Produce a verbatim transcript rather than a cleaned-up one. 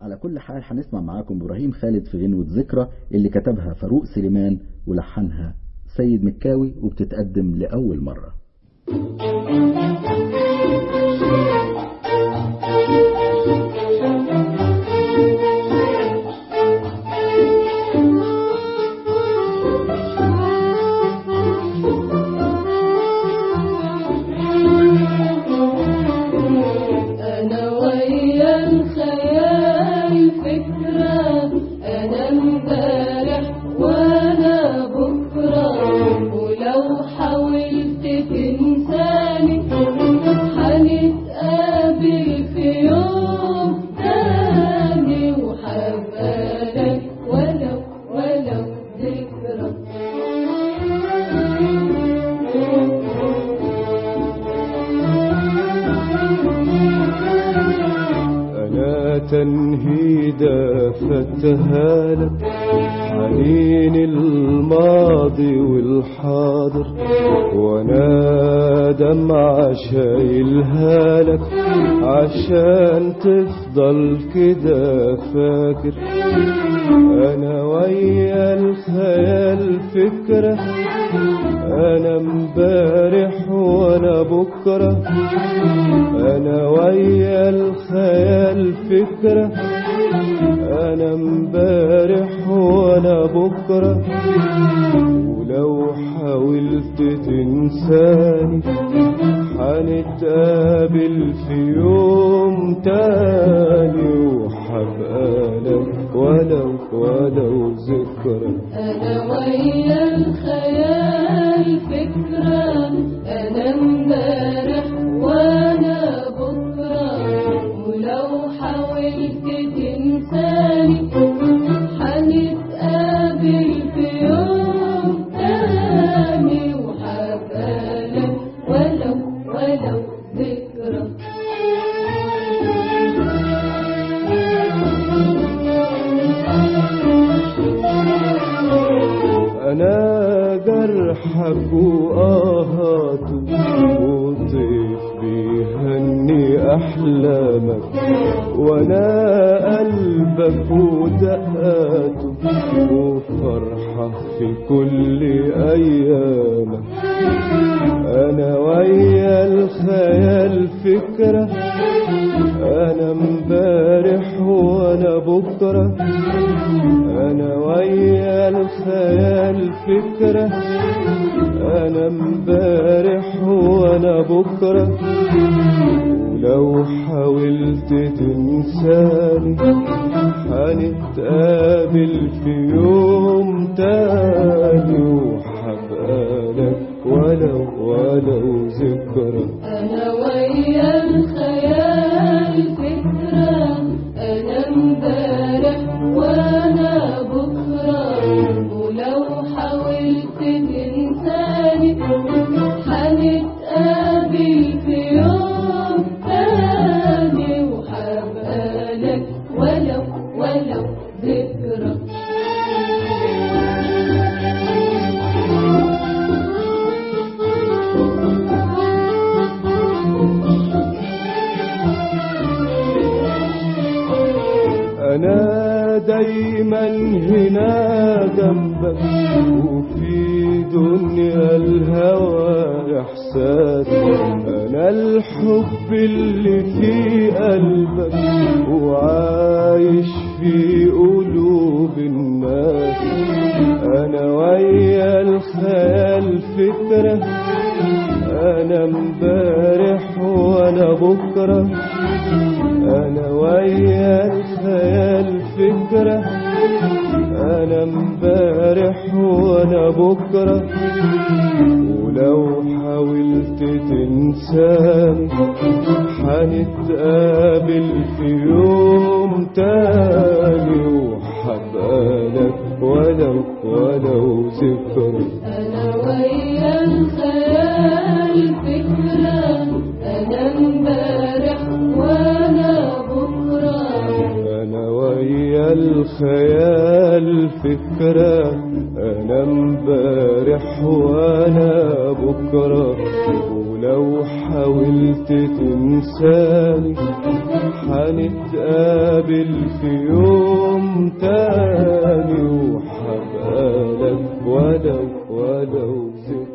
على كل حال هنسمع معاكم إبراهيم خالد في غنوة ذكرى اللي كتبها فاروق سليمان ولحنها سيد مكاوي وبتتقدم لأول مرة. تنهيدة فتها لك حنين الماضي والحاضر، وانا دمعة شايلها لك عشان تفضل كده فاكر. انا ويا الخيال فكرة، انا امبارح وانا بكرة. انا ويا الخيال فكرة، انا امبارح وانا بكرة. ولو حاولت تنساني حنتقابل في يوم تاني، وحبقى لك ولو ولو ذكرى. انا ويا الخيال فكرة، انا امبارح وانا بكرة. ولو حاولت تنساني حنتقابل في يوم تاني، وحبقى لك ولو ولو ذكرى. أنا جرحك وآهاته وطيف بيهني أحلامك، وأنا قلبك ودقاته وفرحة في كل أيامك. أنا ويا الخيال فكرة، أنا امبارح وأنا بكرة. أنا ويا الخيال فكرة، أنا امبارح وأنا بكرة. ولو حاولت تنساني حنتقابل في يوم تاني، وحبقى لك ولو ولو ذكرى. أنا ويا الخيال فكرة، أنا امبارح وأنا بكرة. ولو حاولت تنساني حنتقابل في يوم تاني، وحبقى لك ولو ولو ذكرى. أنا دايما هنا جنبك، وفي دنيا الهوى إحساس. أنا الحب اللي في قلبك وعايش في قلوب الناس. أنا ويا الخيال فكرة، أنا امبارح وأنا بكرة. أنا ويا الخيال فكرة، أنا امبارح وأنا بكرة. ولو حاولت تنساني حنتقابل في يوم تاني، وحبقى لك ولو ولو ذكرى. أنا ويا الخيال فكرة، أنا امبارح وأنا بكرة. أنا ويا الخيال فكرة، أنا امبارح وأنا بكرة. ولو حاولت تنساني وحنتقابل في يوم تاني وحبقالك ولو ولو ذكرى.